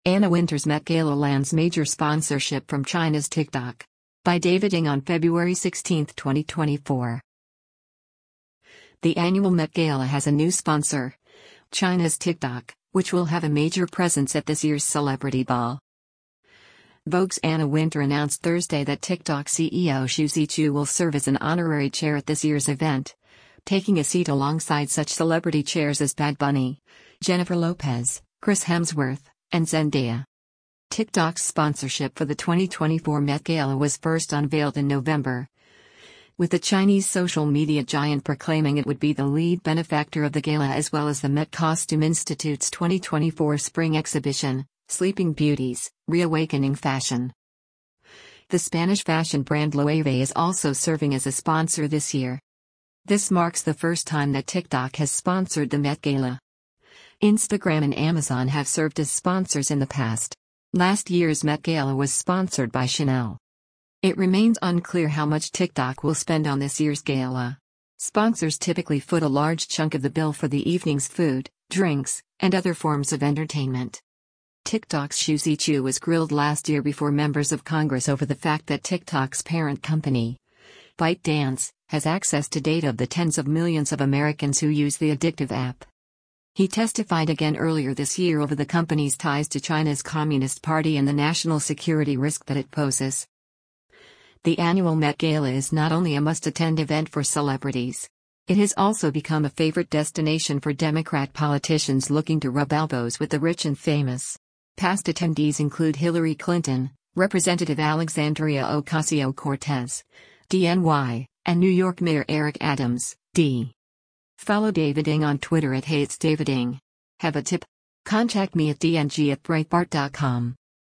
Anna Wintour's Met Gala lands major sponsorship from China's TikTok. By David Ng on February 16, 2024. The annual Met Gala has a new sponsor, China's TikTok, which will have a major presence at this year's celebrity ball. Vogue's Anna Wintour announced Thursday that TikTok CEO Xu Zichu will serve as an honorary chair at this year's event, taking a seat alongside such celebrity chairs as Bad Bunny, Jennifer Lopez, Chris Hemsworth, and Zendaya. TikTok's sponsorship for the 2024 Met Gala was first unveiled in November, with the Chinese social media giant proclaiming it would be the lead benefactor of the gala as well as the Met Costume Institute's 2024 spring exhibition, Sleeping Beauties, Reawakening Fashion. The Spanish fashion brand Loewe is also serving as a sponsor this year. This marks the first time that TikTok has sponsored the Met Gala. Instagram and Amazon have served as sponsors in the past. Last year's Met Gala was sponsored by Chanel. It remains unclear how much TikTok will spend on this year's gala. Sponsors typically foot a large chunk of the bill for the evening's food, drinks, and other forms of entertainment. TikTok's Xu Zichu was grilled last year before members of Congress over the fact that TikTok's parent company, ByteDance, has access to data of the tens of millions of Americans who use the addictive app. He testified again earlier this year over the company's ties to China's Communist Party and the national security risk that it poses. The annual Met Gala is not only a must-attend event for celebrities. It has also become a favorite destination for Democrat politicians looking to rub elbows with the rich and famous. Past attendees include Hillary Clinton, Representative Alexandria Ocasio-Cortez, DNY, and New York Mayor Eric Adams, D. Follow David Ng on Twitter @HatesDavidNg. Have a tip? Contact me at dng@breitbart.com.